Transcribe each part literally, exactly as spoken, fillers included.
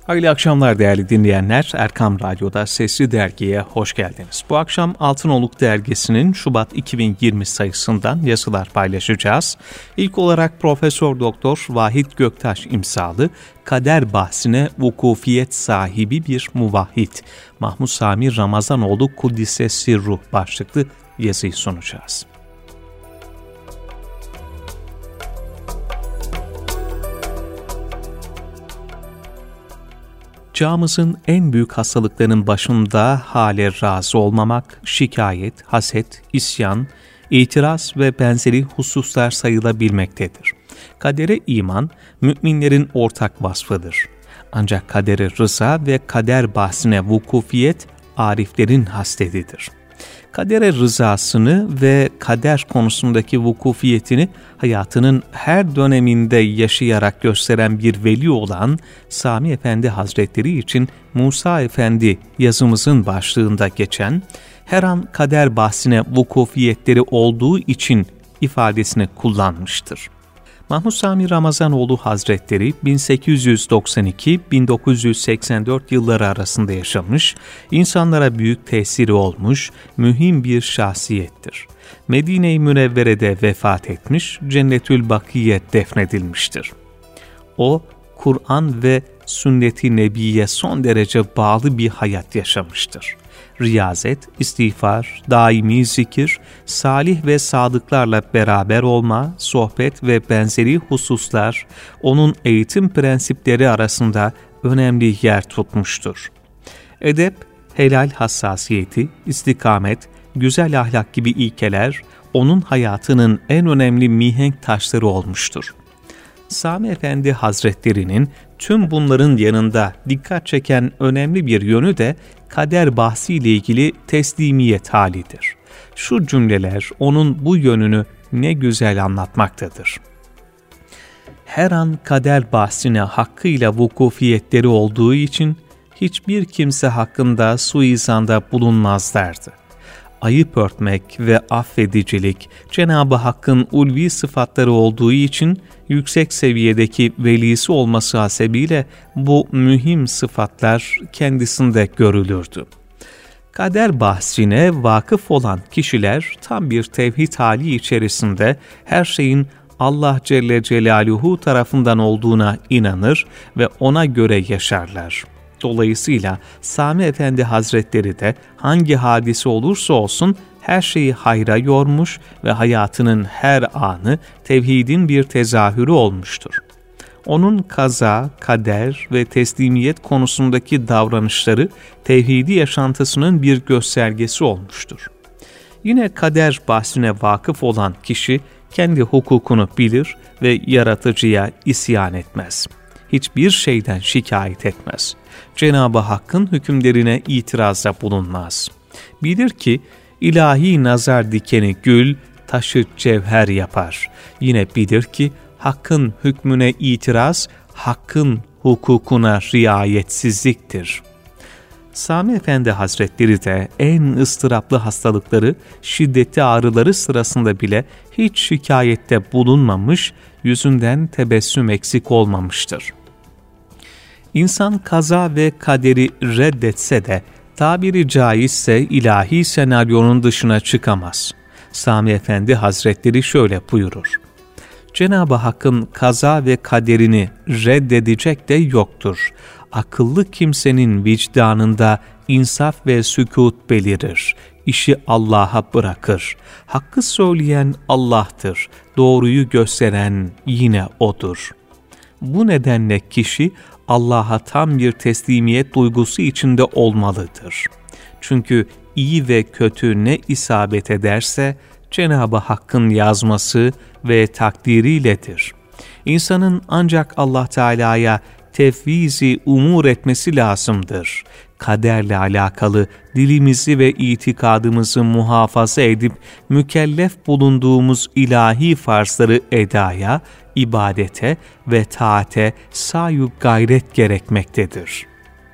Hayırlı akşamlar değerli dinleyenler. Erkam Radyo'da Sesli Dergi'ye hoş geldiniz. Bu akşam Altınoluk Dergisi'nin Şubat iki bin yirmi sayısından yazılar paylaşacağız. İlk olarak Profesör Doktor Vahit Göktaş imzalı kader bahsine vukufiyet sahibi bir muvahhid Mahmud Sami Ramazanoğlu Kuddise Sirruh başlıklı yazıyı sunacağız. Çağımızın en büyük hastalıklarının başında hale razı olmamak, şikayet, haset, isyan, itiraz ve benzeri hususlar sayılabilmektedir. Kadere iman, müminlerin ortak vasfıdır. Ancak kadere rıza ve kader bahsine vukufiyet, ariflerin hasledidir. Kadere rızasını ve kader konusundaki vukufiyetini hayatının her döneminde yaşayarak gösteren bir veli olan Sami Efendi Hazretleri için Musa Efendi yazımızın başlığında geçen her an kader bahsine vukufiyetleri olduğu için ifadesini kullanmıştır. Mahmud Sami Ramazanoğlu Hazretleri bin sekiz yüz doksan iki - bin dokuz yüz seksen dört yılları arasında yaşamış, insanlara büyük tesiri olmuş, mühim bir şahsiyettir. Medine-i Münevvere'de vefat etmiş, Cennetül Bakiye defnedilmiştir. O, Kur'an ve sünnet-i nebiye son derece bağlı bir hayat yaşamıştır. Riyazet, istiğfar, daimi zikir, salih ve sadıklarla beraber olma, sohbet ve benzeri hususlar onun eğitim prensipleri arasında önemli yer tutmuştur. Edep, helal hassasiyeti, istikamet, güzel ahlak gibi ilkeler onun hayatının en önemli mihenk taşları olmuştur. Sami Efendi Hazretleri'nin tüm bunların yanında dikkat çeken önemli bir yönü de kader bahsiyle ilgili teslimiyet halidir. Şu cümleler onun bu yönünü ne güzel anlatmaktadır. Her an kader bahsine hakkıyla vukufiyetleri olduğu için hiçbir kimse hakkında suizanda bulunmazlardı. Ayıp örtmek ve affedicilik Cenab-ı Hakk'ın ulvi sıfatları olduğu için yüksek seviyedeki velisi olması hasebiyle bu mühim sıfatlar kendisinde görülürdü. Kader bahsine vakıf olan kişiler tam bir tevhid hali içerisinde her şeyin Allah Celle Celaluhu tarafından olduğuna inanır ve ona göre yaşarlar. Dolayısıyla Sami Efendi Hazretleri de hangi hadise olursa olsun her şeyi hayra yormuş ve hayatının her anı tevhidin bir tezahürü olmuştur. Onun kaza, kader ve teslimiyet konusundaki davranışları tevhidi yaşantısının bir göstergesi olmuştur. Yine kader bahsine vakıf olan kişi kendi hukukunu bilir ve yaratıcıya isyan etmez. Hiçbir şeyden şikayet etmez. Cenab-ı Hakk'ın hükümlerine itirazda bulunmaz. Bilir ki ilahi nazar dikeni gül, taşı cevher yapar. Yine bilir ki Hakk'ın hükmüne itiraz, Hakk'ın hukukuna riayetsizliktir. Sami Efendi Hazretleri de en ıstıraplı hastalıkları, şiddetli ağrıları sırasında bile hiç şikayette bulunmamış, yüzünden tebessüm eksik olmamıştır. İnsan kaza ve kaderi reddetse de tabiri caizse ilahi senaryonun dışına çıkamaz. Sami Efendi Hazretleri şöyle buyurur: Cenab-ı Hakk'ın kaza ve kaderini reddedecek de yoktur. Akıllı kimsenin vicdanında insaf ve sükût belirir. İşi Allah'a bırakır. Hakkı söyleyen Allah'tır. Doğruyu gösteren yine O'dur. Bu nedenle kişi Allah'a tam bir teslimiyet duygusu içinde olmalıdır. Çünkü iyi ve kötü ne isabet ederse Cenab-ı Hakk'ın yazması ve takdiriyledir. İnsanın ancak Allah Teala'ya tefvizi umur etmesi lazımdır. Kaderle alakalı dilimizi ve itikadımızı muhafaza edip mükellef bulunduğumuz ilahi farzları edaya, ibadete ve taate sayu gayret gerekmektedir.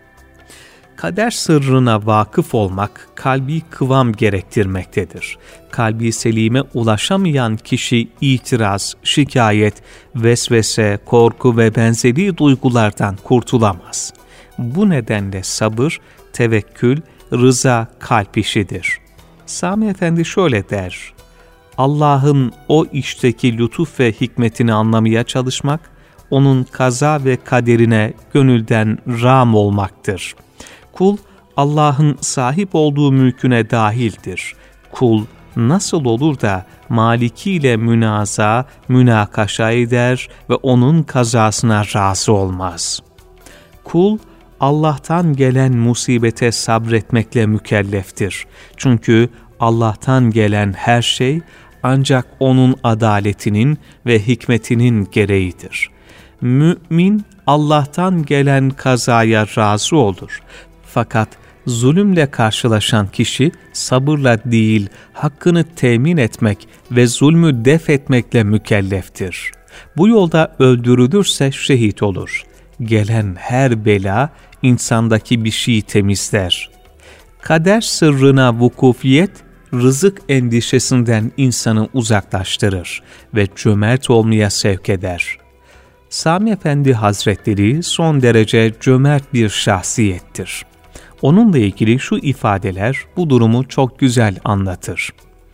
Kader sırrına vakıf olmak kalbi kıvam gerektirmektedir. Kalbi selime ulaşamayan kişi itiraz, şikayet, vesvese, korku ve benzeri duygulardan kurtulamaz. Bu nedenle sabır, tevekkül, rıza kalp işidir. Sami Efendi şöyle der: Allah'ın o işteki lütuf ve hikmetini anlamaya çalışmak, onun kaza ve kaderine gönülden rağm olmaktır. Kul, Allah'ın sahip olduğu mülküne dahildir. Kul, nasıl olur da Maliki ile münaza, münakaşa eder ve onun kazasına razı olmaz? Kul, Allah'tan gelen musibete sabretmekle mükelleftir. Çünkü Allah'tan gelen her şey ancak onun adaletinin ve hikmetinin gereğidir. Mümin, Allah'tan gelen kazaya razı olur. Fakat zulümle karşılaşan kişi sabırla değil, hakkını temin etmek ve zulmü def etmekle mükelleftir. Bu yolda öldürülürse şehit olur. Gelen her bela insandaki bir şeyi temizler. Kader sırrına vukufiyet, rızık endişesinden insanı uzaklaştırır ve cömert olmaya sevk eder. Sami Efendi Hazretleri son derece cömert bir şahsiyettir. Onunla ilgili şu ifadeler bu durumu çok güzel anlatır.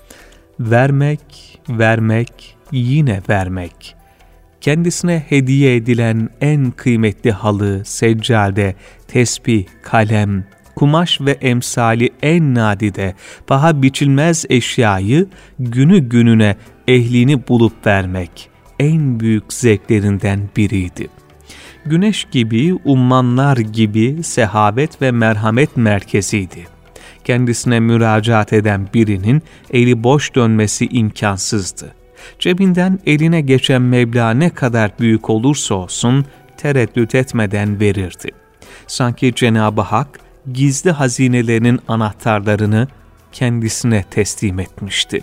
Vermek, vermek, yine vermek. Kendisine hediye edilen en kıymetli halı, seccade, tesbih, kalem, kumaş ve emsali en nadide, paha biçilmez eşyayı günü gününe ehlini bulup vermek en büyük zevklerinden biriydi. Güneş gibi, ummanlar gibi sehavet ve merhamet merkeziydi. Kendisine müracaat eden birinin eli boş dönmesi imkansızdı. Cebinden eline geçen meblağ ne kadar büyük olursa olsun tereddüt etmeden verirdi. Sanki Cenab-ı Hak gizli hazinelerinin anahtarlarını kendisine teslim etmişti.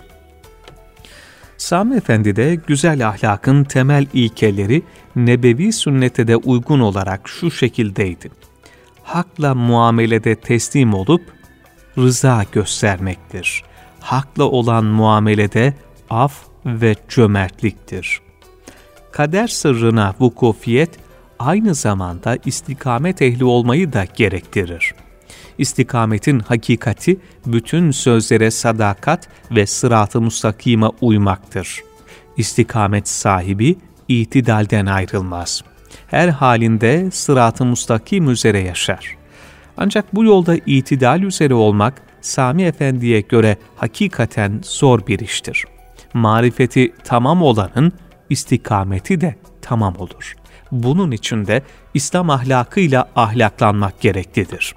Sami Efendi'de güzel ahlakın temel ilkeleri nebevi sünnete de uygun olarak şu şekildeydi. Hakla muamelede teslim olup rıza göstermektir. Hakla olan muamelede af ve cömertliktir. Kader sırrına vukufiyet aynı zamanda istikamet ehli olmayı da gerektirir. İstikametin hakikati bütün sözlere sadakat ve sırat-ı mustakime uymaktır. İstikamet sahibi itidalden ayrılmaz. Her halinde sırat-ı mustakim üzere yaşar. Ancak bu yolda itidal üzere olmak Sami Efendi'ye göre hakikaten zor bir iştir. Marifeti tamam olanın istikameti de tamam olur. Bunun için de İslam ahlakıyla ahlaklanmak gereklidir.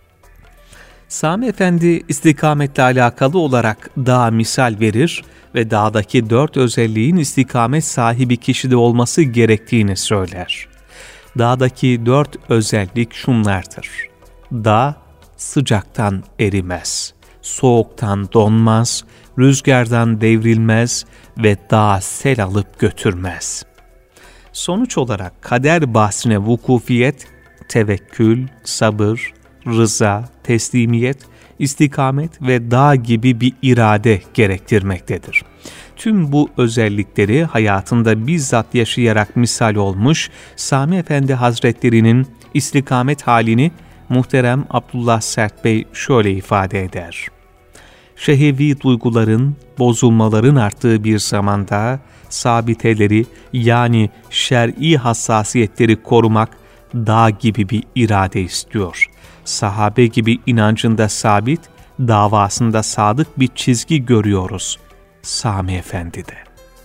Sami Efendi istikametle alakalı olarak dağa misal verir ve dağdaki dört özelliğin istikamet sahibi kişide olması gerektiğini söyler. Dağdaki dört özellik şunlardır. Dağ sıcaktan erimez, soğuktan donmaz, rüzgardan devrilmez ve dağ sel alıp götürmez. Sonuç olarak kader bahsine vukufiyet, tevekkül, sabır, rıza, teslimiyet, istikamet ve dağ gibi bir irade gerektirmektedir. Tüm bu özellikleri hayatında bizzat yaşayarak misal olmuş Sami Efendi Hazretleri'nin istikamet halini muhterem Abdullah Sert Bey şöyle ifade eder. Şehevi duyguların, bozulmaların arttığı bir zamanda sabiteleri yani şer'i hassasiyetleri korumak dağ gibi bir irade istiyor. Sahabe gibi inancında sabit, davasında sadık bir çizgi görüyoruz Sami Efendi'de.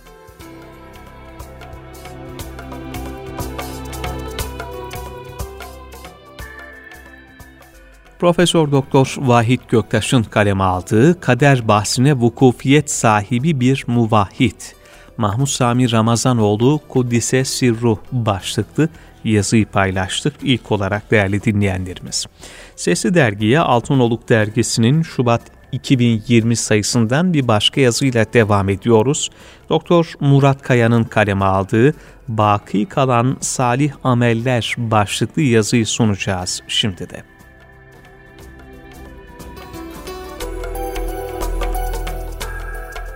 Profesör Doktor Vahit Göktaş'ın kaleme aldığı kader bahsine vukufiyet sahibi bir muvahhid, Mahmud Sami Ramazanoğlu Kuddise Sirruh başlıklı yazıyı paylaştık ilk olarak değerli dinleyenlerimiz. Sesli Dergi'ye Altınoluk Dergisi'nin Şubat iki bin yirmi sayısından bir başka yazıyla devam ediyoruz. Doktor Murat Kaya'nın kaleme aldığı Baki Kalan Salih Ameller başlıklı yazıyı sunacağız şimdi de.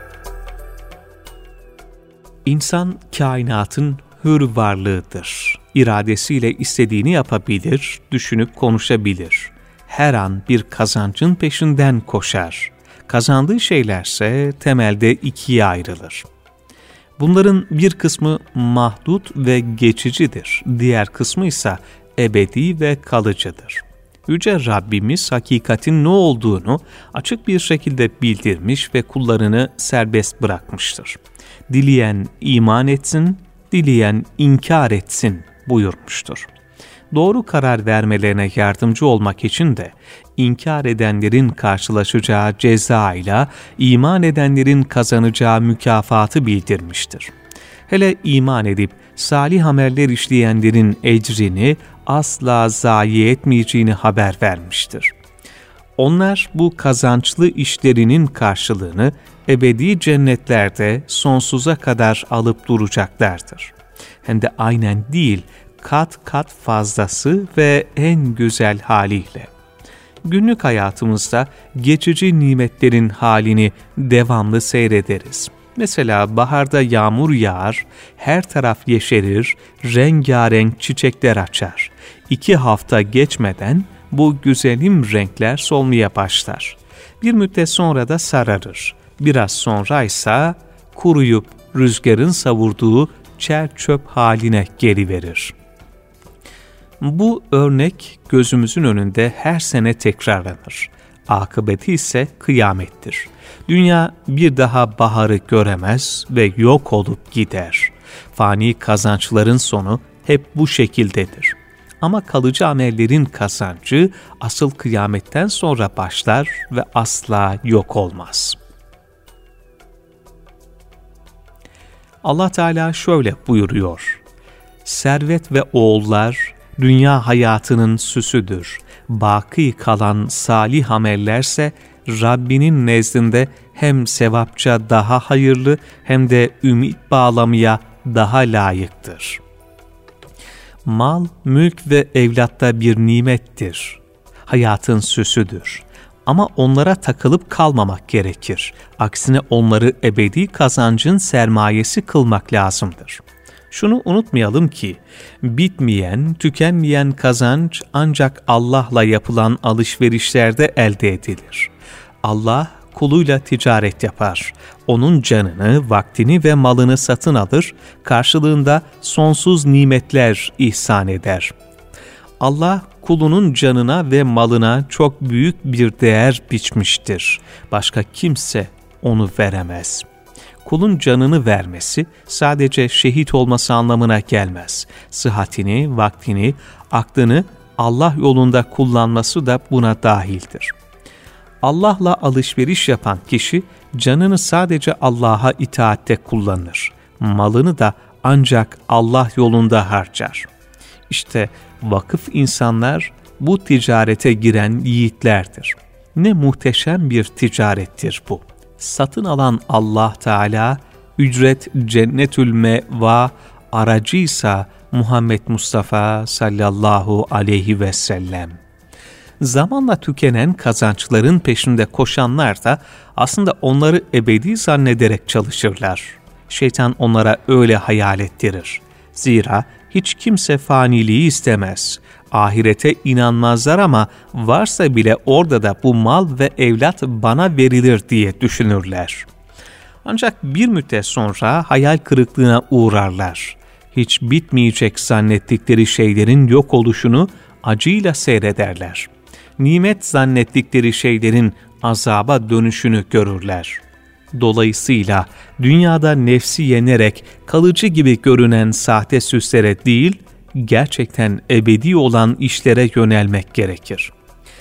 İnsan kainatın hür varlığıdır. İradesiyle istediğini yapabilir, düşünüp konuşabilir. Her an bir kazancın peşinden koşar. Kazandığı şeylerse temelde ikiye ayrılır. Bunların bir kısmı mahdut ve geçicidir. Diğer kısmı ise ebedi ve kalıcıdır. Yüce Rabbimiz hakikatin ne olduğunu açık bir şekilde bildirmiş ve kullarını serbest bırakmıştır. Dileyen iman etsin, dileyen inkar etsin buyurmuştur. Doğru karar vermelerine yardımcı olmak için de inkar edenlerin karşılaşacağı ceza ile iman edenlerin kazanacağı mükafatı bildirmiştir. Hele iman edip salih ameller işleyenlerin ecrini asla zayi etmeyeceğini haber vermiştir. Onlar bu kazançlı işlerinin karşılığını ebedi cennetlerde sonsuza kadar alıp duracaklardır. Hem de aynen değil, kat kat fazlası ve en güzel haliyle. Günlük hayatımızda geçici nimetlerin halini devamlı seyrederiz. Mesela baharda yağmur yağar, her taraf yeşerir, rengarenk çiçekler açar. İki hafta geçmeden bu güzelim renkler solmaya başlar. Bir müddet sonra da sararır. Biraz sonra ise kuruyup rüzgarın savurduğu çer çöp haline geliverir. Bu örnek gözümüzün önünde her sene tekrarlanır. Akıbeti ise kıyamettir. Dünya bir daha baharı göremez ve yok olup gider. Fani kazançların sonu hep bu şekildedir. Ama kalıcı amellerin kazancı asıl kıyametten sonra başlar ve asla yok olmaz. Allah Teala şöyle buyuruyor: servet ve oğullar dünya hayatının süsüdür. Baki kalan salih amellerse Rabbinin nezdinde hem sevapça daha hayırlı hem de ümit bağlamaya daha layıktır. Mal, mülk ve evlatta bir nimettir. Hayatın süsüdür. Ama onlara takılıp kalmamak gerekir. Aksine onları ebedi kazancın sermayesi kılmak lazımdır. Şunu unutmayalım ki, bitmeyen, tükenmeyen kazanç ancak Allah'la yapılan alışverişlerde elde edilir. Allah kuluyla ticaret yapar. Onun canını, vaktini ve malını satın alır, karşılığında sonsuz nimetler ihsan eder. Allah kulunun canına ve malına çok büyük bir değer biçmiştir. Başka kimse onu veremez. Kulun canını vermesi sadece şehit olması anlamına gelmez. Sıhhatini, vaktini, aklını Allah yolunda kullanması da buna dahildir. Allah'la alışveriş yapan kişi canını sadece Allah'a itaatte kullanır. Malını da ancak Allah yolunda harcar. İşte vakıf insanlar bu ticarete giren yiğitlerdir. Ne muhteşem bir ticarettir bu. Satın alan Allah Teala, ücret cennetül meva aracıysa Muhammed Mustafa sallallahu aleyhi ve sellem. Zamanla tükenen kazançların peşinde koşanlar da aslında onları ebedi zannederek çalışırlar. Şeytan onlara öyle hayal ettirir. Zira hiç kimse faniliği istemez. Ahirete inanmazlar ama varsa bile orada da bu mal ve evlat bana verilir diye düşünürler. Ancak bir müddet sonra hayal kırıklığına uğrarlar. Hiç bitmeyecek zannettikleri şeylerin yok oluşunu acıyla seyrederler. Nimet zannettikleri şeylerin azaba dönüşünü görürler. Dolayısıyla dünyada nefsi yenerek kalıcı gibi görünen sahte süslere değil, gerçekten ebedi olan işlere yönelmek gerekir.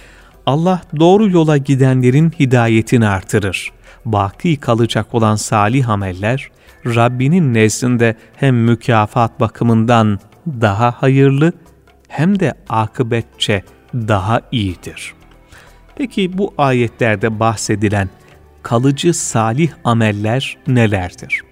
Allah doğru yola gidenlerin hidayetini artırır. Baki kalacak olan salih ameller, Rabbinin nezdinde hem mükafat bakımından daha hayırlı hem de akıbetçe daha iyidir. Peki bu ayetlerde bahsedilen kalıcı salih ameller nelerdir?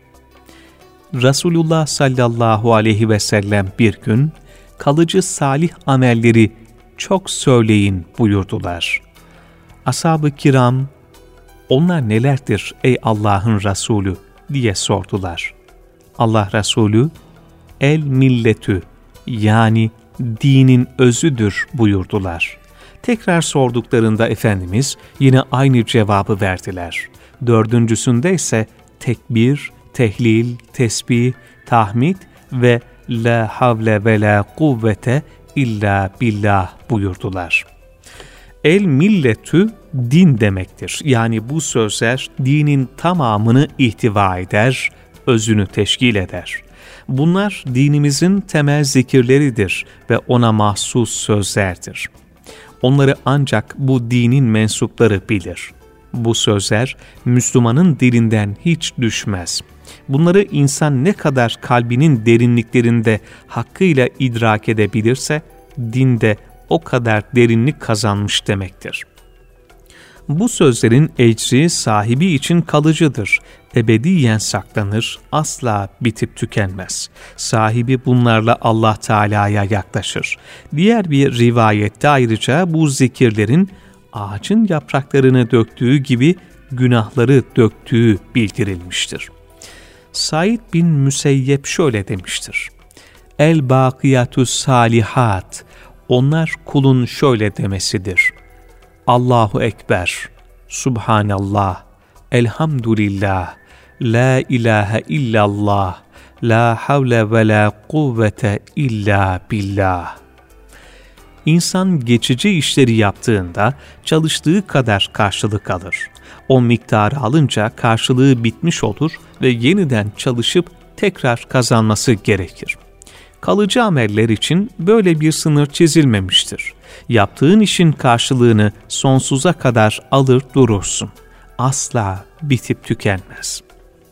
Resulullah sallallahu aleyhi ve sellem bir gün kalıcı salih amelleri çok söyleyin buyurdular. Ashab-ı kiram, onlar nelerdir ey Allah'ın Resulü diye sordular. Allah Resulü, el milletü yani dinin özüdür buyurdular. Tekrar sorduklarında Efendimiz yine aynı cevabı verdiler. Dördüncüsünde ise tekbir, tehlil, tesbih, tahmid ve la havle ve la kuvvete illa billah buyurdular. El milletü din demektir. Yani bu sözler dinin tamamını ihtiva eder, özünü teşkil eder. Bunlar dinimizin temel zikirleridir ve ona mahsus sözlerdir. Onları ancak bu dinin mensupları bilir. Bu sözler Müslümanın dilinden hiç düşmez. Bunları insan ne kadar kalbinin derinliklerinde hakkıyla idrak edebilirse, dinde o kadar derinlik kazanmış demektir. Bu sözlerin ecri sahibi için kalıcıdır. Ebediyen saklanır, asla bitip tükenmez. Sahibi bunlarla Allah Teala'ya yaklaşır. Diğer bir rivayette ayrıca bu zikirlerin ağacın yapraklarını döktüğü gibi günahları döktüğü bildirilmiştir. Said bin Müseyyep şöyle demiştir. El-Bakiyatü Salihat, onlar kulun şöyle demesidir. Allahu Ekber, Subhanallah, Elhamdülillah, La ilahe illallah, La havle ve la kuvvete illa billah. İnsan geçici işleri yaptığında çalıştığı kadar karşılık alır. O miktarı alınca karşılığı bitmiş olur ve yeniden çalışıp tekrar kazanması gerekir. Kalıcı ameller için böyle bir sınır çizilmemiştir. Yaptığın işin karşılığını sonsuza kadar alır durursun. Asla bitip tükenmez.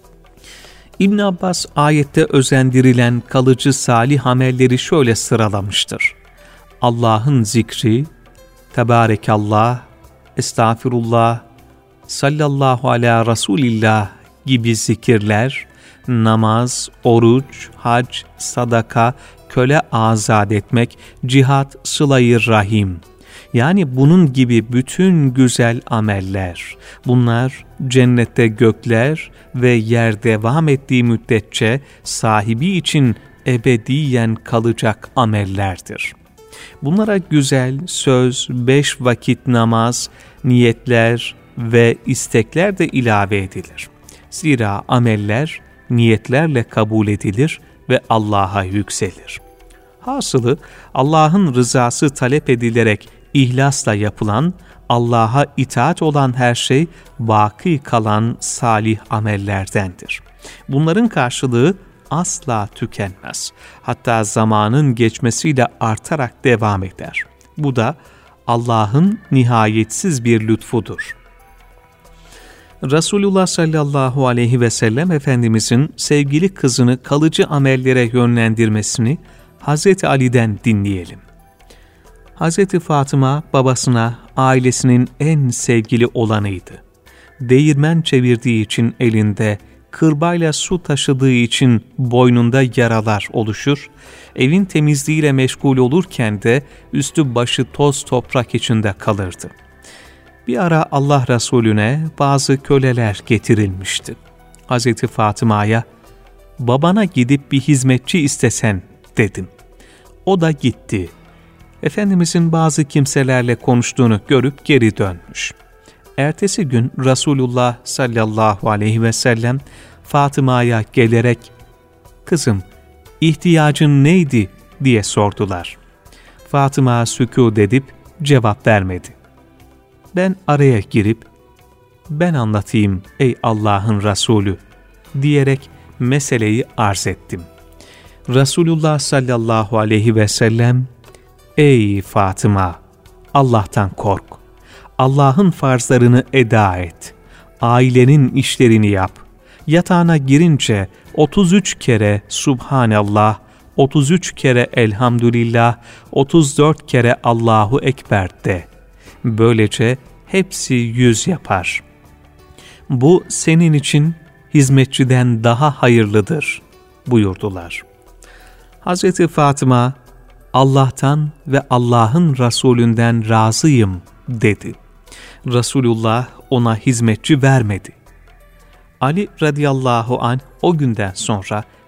İbn Abbas ayette özendirilen kalıcı salih amelleri şöyle sıralamıştır. Allah'ın zikri, Tebarekallah, Estağfirullah, Sallallahu ala Resulillah gibi zikirler, namaz, oruç, hac, sadaka, köle azat etmek, cihat, sıla-i rahim. Yani bunun gibi bütün güzel ameller, bunlar cennette gökler ve yer devam ettiği müddetçe sahibi için ebediyen kalacak amellerdir. Bunlara güzel söz, beş vakit namaz, niyetler ve istekler de ilave edilir. Zira ameller niyetlerle kabul edilir ve Allah'a yükselir. Hasılı Allah'ın rızası talep edilerek ihlasla yapılan, Allah'a itaat olan her şey baki kalan salih amellerdendir. Bunların karşılığı asla tükenmez. Hatta zamanın geçmesiyle artarak devam eder. Bu da Allah'ın nihayetsiz bir lütfudur. Resulullah sallallahu aleyhi ve sellem Efendimizin sevgili kızını kalıcı amellere yönlendirmesini Hazreti Ali'den dinleyelim. Hazreti Fatıma babasına ailesinin en sevgili olanıydı. Değirmen çevirdiği için elinde, kırbayla su taşıdığı için boynunda yaralar oluşur, evin temizliğiyle meşgul olurken de üstü başı toz toprak içinde kalırdı. Bir ara Allah Resulüne bazı köleler getirilmişti. Hazreti Fatıma'ya, babana gidip bir hizmetçi istesen dedim. O da gitti. Efendimizin bazı kimselerle konuştuğunu görüp geri dönmüş. Ertesi gün Resulullah sallallahu aleyhi ve sellem Fatıma'ya gelerek, kızım ihtiyacın neydi diye sordular. Fatıma sükût edip cevap vermedi. Ben araya girip, ben anlatayım ey Allah'ın Resulü diyerek meseleyi arz ettim. Resulullah sallallahu aleyhi ve sellem, ey Fatıma, Allah'tan kork. Allah'ın farzlarını eda et. Ailenin işlerini yap. Yatağına girince otuz üç kere Subhanallah, otuz üç kere Elhamdülillah, otuz dört kere Allahu Ekber de. Böylece hepsi yüz yapar. Bu senin için hizmetçiden daha hayırlıdır buyurdular. Hazreti Fatıma, Allah'tan ve Allah'ın Resulünden razıyım dedi. Resulullah ona hizmetçi vermedi. Ali radıyallahu anh o günden sonra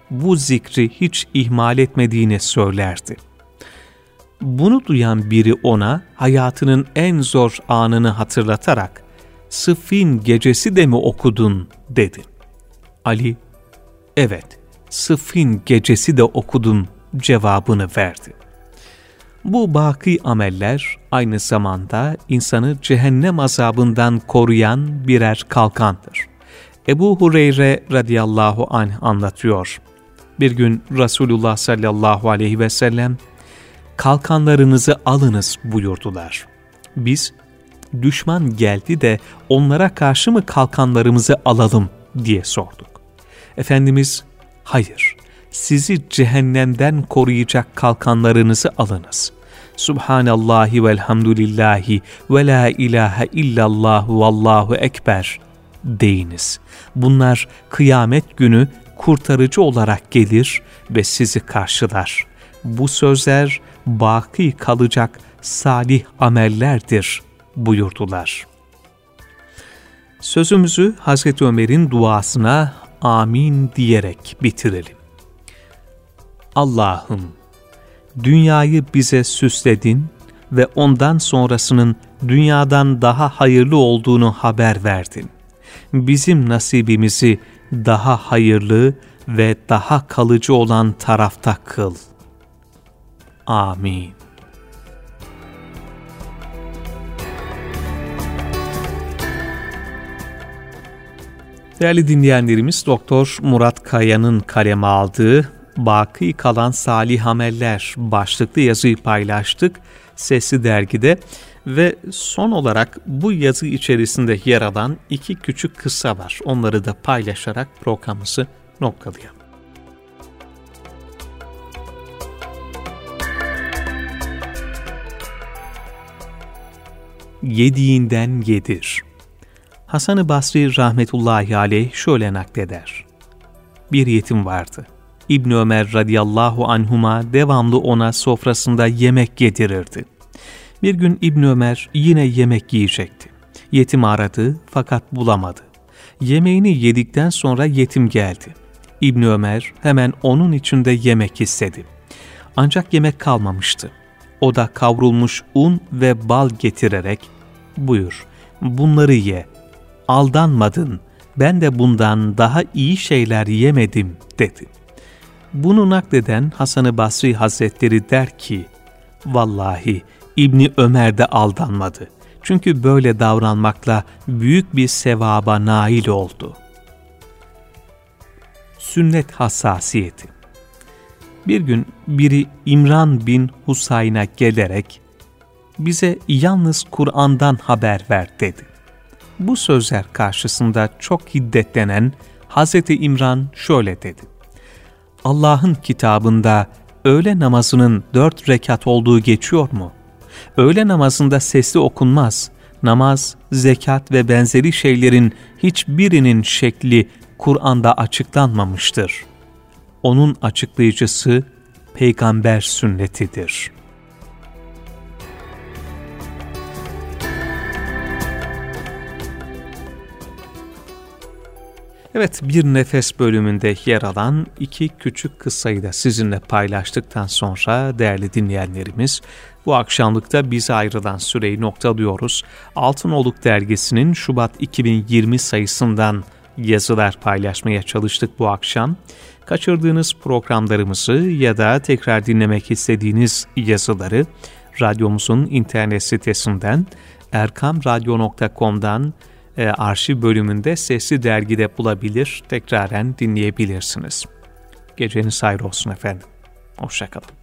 bu zikri hiç ihmal etmediğini söylerdi. Bunu duyan biri ona hayatının en zor anını hatırlatarak "Sıffin gecesi de mi okudun?" dedi. Ali, "Evet, Sıffin gecesi de okudum" cevabını verdi. Bu baki ameller aynı zamanda insanı cehennem azabından koruyan birer kalkandır. Ebu Hureyre radıyallahu anh anlatıyor. Bir gün Resulullah sallallahu aleyhi ve sellem, "Kalkanlarınızı alınız" buyurdular. Biz, "Düşman geldi de onlara karşı mı kalkanlarımızı alalım?" diye sorduk. Efendimiz, "Hayır, sizi cehennemden koruyacak kalkanlarınızı alınız. Subhanallahi velhamdülillahi ve la ilahe illallah vallahu ekber deyiniz. Bunlar kıyamet günü kurtarıcı olarak gelir ve sizi karşılar. Bu sözler baki kalacak salih amellerdir" buyurdular. Sözümüzü Hazreti Ömer'in duasına amin diyerek bitirelim. Allah'ım, dünyayı bize süsledin ve ondan sonrasının dünyadan daha hayırlı olduğunu haber verdin. Bizim nasibimizi daha hayırlı ve daha kalıcı olan tarafta kıl. Amin. Değerli dinleyenlerimiz, Doktor Murat Kaya'nın kaleme aldığı "Baki kalan salih ameller" başlıklı yazıyı paylaştık Sesli Dergi'de ve son olarak bu yazı içerisinde yer alan iki küçük kıssa var. Onları da paylaşarak programımızı noktalayalım. Yediğinden yedir. Hasan-ı Basri rahmetullahi aleyh şöyle nakleder. Bir yetim vardı. İbn Ömer radıyallahu anhuma devamlı ona sofrasında yemek yedirirdi. Bir gün İbn Ömer yine yemek yiyecekti. Yetimi aradı fakat bulamadı. Yemeğini yedikten sonra yetim geldi. İbn Ömer hemen onun için de yemek istedi. Ancak yemek kalmamıştı. O da kavrulmuş un ve bal getirerek, "Buyur, bunları ye. Aldanmadın, ben de bundan daha iyi şeyler yemedim" dedi. Bunu nakleden Hasan-ı Basri Hazretleri der ki, "Vallahi İbni Ömer de aldanmadı. Çünkü böyle davranmakla büyük bir sevaba nail oldu." Sünnet hassasiyeti. Bir gün biri İmran bin Husayn'a gelerek, "Bize yalnız Kur'an'dan haber ver" dedi. Bu sözler karşısında çok hiddetlenen Hazreti İmran şöyle dedi: "Allah'ın kitabında öğle namazının dört rekat olduğu geçiyor mu? Öğle namazında sesli okunmaz. Namaz, zekat ve benzeri şeylerin hiçbirinin şekli Kur'an'da açıklanmamıştır. Onun açıklayıcısı peygamber sünnetidir." Evet, bir nefes bölümünde yer alan iki küçük kıssayı da sizinle paylaştıktan sonra değerli dinleyenlerimiz, bu akşamlıkta bize ayrılan süreyi noktalıyoruz. Altınoluk Dergisi'nin Şubat iki bin yirmi sayısından yazılar paylaşmaya çalıştık bu akşam. Kaçırdığınız programlarımızı ya da tekrar dinlemek istediğiniz yazıları radyomuzun internet sitesinden erkam radyo nokta com'dan e, arşiv bölümünde Sesli Dergi'de bulabilir, tekraren dinleyebilirsiniz. Geceniz hayır olsun efendim. Hoşça kalın.